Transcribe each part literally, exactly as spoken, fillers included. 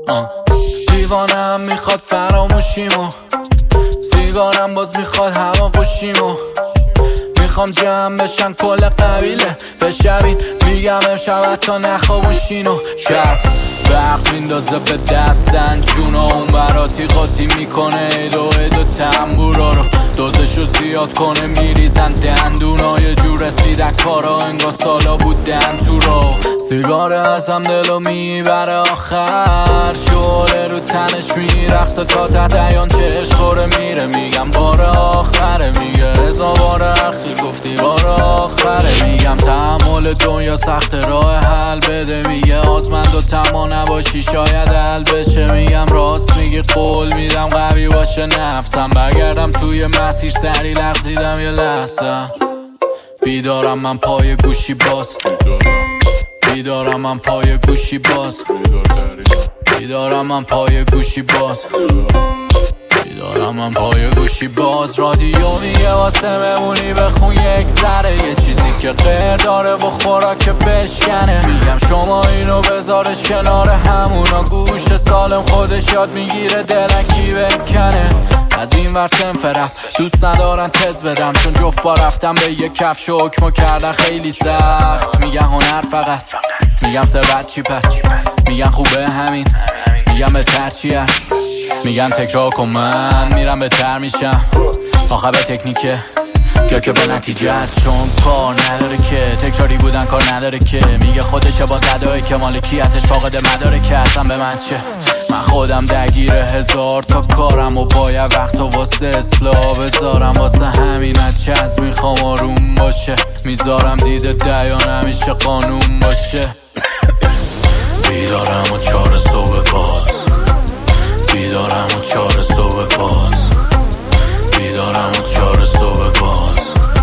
دیوانم میخواد فراموشیمو، سیگارم باز میخواد هوا گوشیمو. میخوام جمع بشن کل قبیله بشوین، میگم امشب حتی نخوابوشینو. چسب وقت میندازه به دستن جونا، اون براتی قاطی میکنه ایدو ایدو تنبورا رو. دوزشو زیاد کنه میریزن دندونا، یه جور رسیدن کارا انگار سالا بودن تو رو. سیگاره ازم دلو میبره آخر، شعله رو تنش میرخصه تا تحت ایان چش خوره میره. میگم بار آخره، میگه رضا بار اخیر گفتی بار آخره. میگم تحمل دنیا سخت راه حل بده، میگه آزمند و تما نباشی شاید حل بشه. میگم راست میگه قول میدم قوی باشه نفسم، برگردم توی مسیر سری لغزیدم یه لحظه. بیدارم من پای گوشی باز، بیدارم من پای گوشی باز، بیدارم من پای گوشی باز، بیدارم من پای گوشی باز. رادیو میگه واسه ممونی بخون یک ذره، یه چیزی که غیر داره و خوراک بشکنه. میگم شما اینو بذارش کنار همونا، گوش سالم خودش یاد میگیره دلکی بکنه. از این ور سنف رفت دوست ندارن تز بدم، چون جفا رفتم به یک کفش و حکمو کردن خیلی سخت. میگن هنر فقط، میگم ثروت چی پس، میگن خوبه همین، میگم بهتر چی هست. میگن تکرار کن من میرم بهتر میشم، آخه به تکنیکه یا که به نتیجه است. چون کار نداره که تکراری بودن کار نداره که، میگه خودشه با صدایی که مالکیتش فاقد مداره که. اصلا به من چه، من خودم درگیر هزار تا کارم و باید وقت و واسه اصلاح بذارم. واسه همین از چیز میخوام آروم باشه، میذارم دیده دیان همیشه قانون باشه. بیدارم و چار صبح باز، بیدارم و چار صبح باز، بیدارم و چار صبح باز،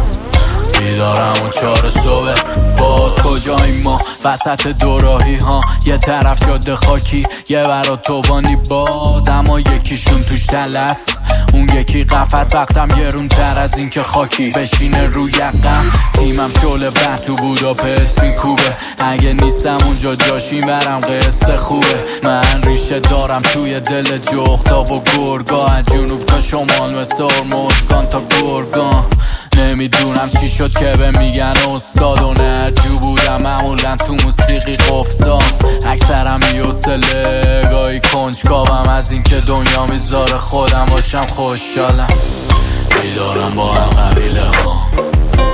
بیدارم و چار صبح باز. کجاییم ما وسط دوراهی ها، یه طرف جاده خاکی یه برا توبانی باز. اما یکیشون توش تلس، اون یکی قفس. وقتم گرون تر از این که خاکی بشینه روی یقم. تیمم شعله بر تو بوداپست میکوبه، اگه نیستم اونجا جاشیم برم قصه خوبه. من ریشه دارم توی دل جغدا و گرگا، از جنوب تا شمال مثل ارمزگان تا گرگان. نمیدونم چی شد که به میگن استاد و نرجو بودم معمولا تو موسیقی قفزاز. اکثرم بی‌حوصله گاهی کنجکاوم از این که دنیا میذاره خودم باشم خوشحالم. بیدارم با هم قبیله ها،